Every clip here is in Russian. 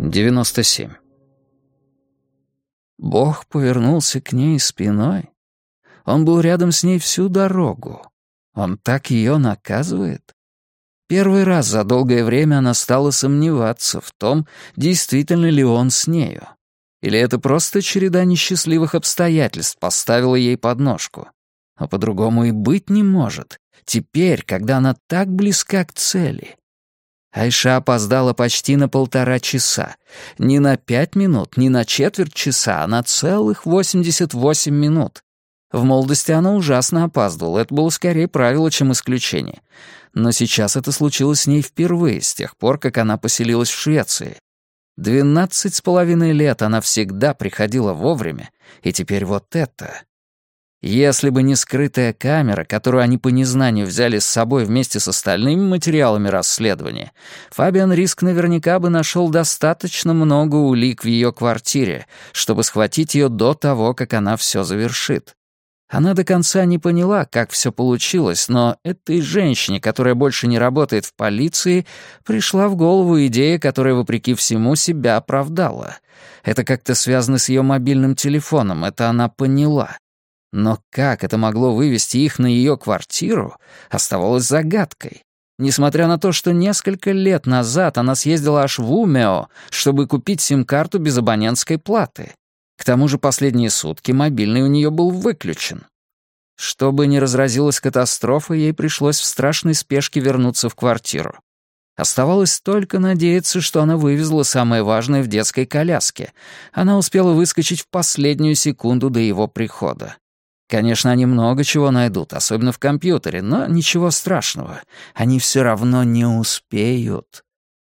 97. Бог повернулся к ней спиной. Он был рядом с ней всю дорогу. Он так ее наказывает. Первый раз за долгое время она стала сомневаться в том, действительно ли он с нею. Или это просто череда несчастливых обстоятельств поставила ей подножку. А по-другому и быть не может. Теперь, когда она так близка к цели. Айша опоздала почти на 1,5 часа. Не на 5 минут, не на четверть часа, а на целых 88 минут. В молодости она ужасно опаздывала, это было скорее правило, чем исключение. Но сейчас это случилось с ней впервые, с тех пор, как она поселилась в Швеции. 12,5 лет она всегда приходила вовремя, и теперь вот это. Если бы не скрытая камера, которую они по незнанию взяли с собой вместе с остальными материалами расследования, Фабиан Риск наверняка бы нашел достаточно много улик в ее квартире, чтобы схватить ее до того, как она все завершит. Она до конца не поняла, как все получилось, но этой женщине, которая больше не работает в полиции, пришла в голову идея, которая, вопреки всему, себя оправдала. Это как-то связано с ее мобильным телефоном, это она поняла. Но как это могло вывести их на ее квартиру, оставалось загадкой. Несмотря на то, что несколько лет назад она съездила аж в Умео, чтобы купить сим-карту без абонентской платы. К тому же последние сутки мобильный у нее был выключен. Чтобы не разразилась катастрофа, ей пришлось в страшной спешке вернуться в квартиру. Оставалось только надеяться, что она вывезла самое важное в детской коляске. Она успела выскочить в последнюю секунду до его прихода. Конечно, они много чего найдут, особенно в компьютере, но ничего страшного. Они все равно не успеют.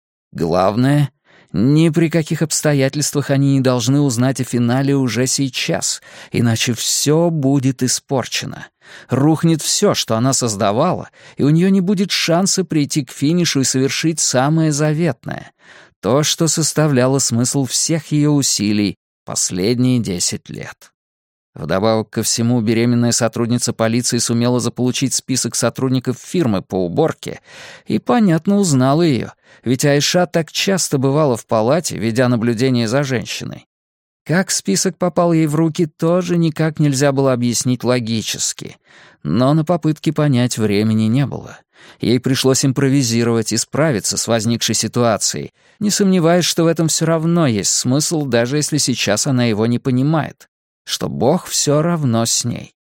Главное, ни при каких обстоятельствах они не должны узнать о финале уже сейчас, иначе все будет испорчено. Рухнет все, что она создавала, и у нее не будет шанса прийти к финишу и совершить самое заветное. То, что составляло смысл всех ее усилий последние 10 лет. Вдобавок ко всему, беременная сотрудница полиции сумела заполучить список сотрудников фирмы по уборке и, понятно, узнала ее, ведь Айша так часто бывала в палате, ведя наблюдение за женщиной. Как список попал ей в руки, тоже никак нельзя было объяснить логически, но на попытки понять времени не было. Ей пришлось импровизировать и справиться с возникшей ситуацией, не сомневаясь, что в этом все равно есть смысл, даже если сейчас она его не понимает. Что Бог все равно с ней.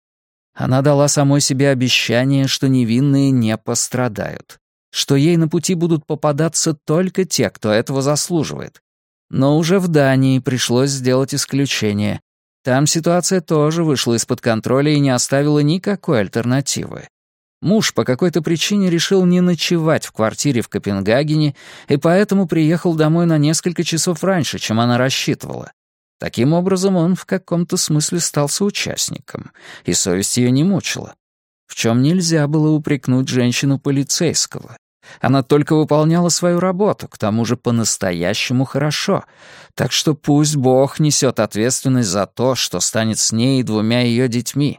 Она дала самой себе обещание, что невинные не пострадают, что ей на пути будут попадаться только те, кто этого заслуживает. Но уже в Дании пришлось сделать исключение. Там ситуация тоже вышла из-под контроля и не оставила никакой альтернативы. Муж по какой-то причине решил не ночевать в квартире в Копенгагене и поэтому приехал домой на несколько часов раньше, чем она рассчитывала. Таким образом, он в каком-то смысле стал соучастником, и совесть ее не мучила. В чем нельзя было упрекнуть женщину полицейского. Она только выполняла свою работу, к тому же по-настоящему хорошо. Так что пусть Бог несет ответственность за то, что станет с ней и 2 ее детьми.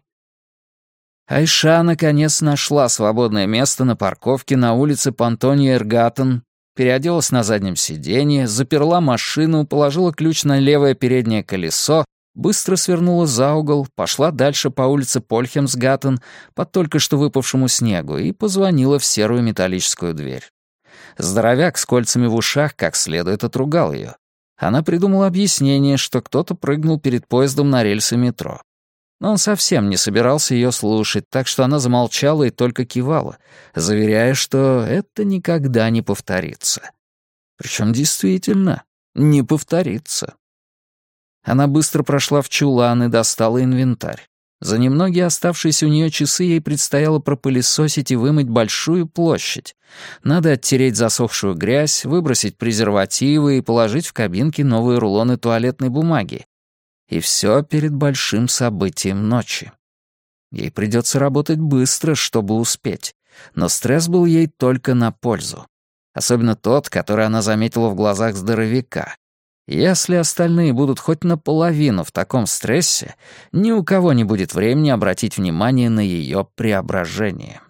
Айша наконец нашла свободное место на парковке на улице Пантония-Эргатен, переоделась на заднем сиденье, заперла машину, положила ключ на левое переднее колесо, быстро свернула за угол, пошла дальше по улице Польхемсгаттен по только что выпавшему снегу и позвонила в серую металлическую дверь. Здоровяк с кольцами в ушах как следует отругал ее. Она придумала объяснение, что кто-то прыгнул перед поездом на рельсы метро. Но он совсем не собирался ее слушать, так что она замолчала и только кивала, заверяя, что это никогда не повторится. Причем действительно не повторится. Она быстро прошла в чулан и достала инвентарь. За немногие оставшиеся у нее часы ей предстояло пропылесосить и вымыть большую площадь. Надо оттереть засохшую грязь, выбросить презервативы и положить в кабинки новые рулоны туалетной бумаги. И все перед большим событием ночи. Ей придется работать быстро, чтобы успеть. Но стресс был ей только на пользу. Особенно тот, который она заметила в глазах здоровяка. Если остальные будут хоть наполовину в таком стрессе, ни у кого не будет времени обратить внимание на ее преображение.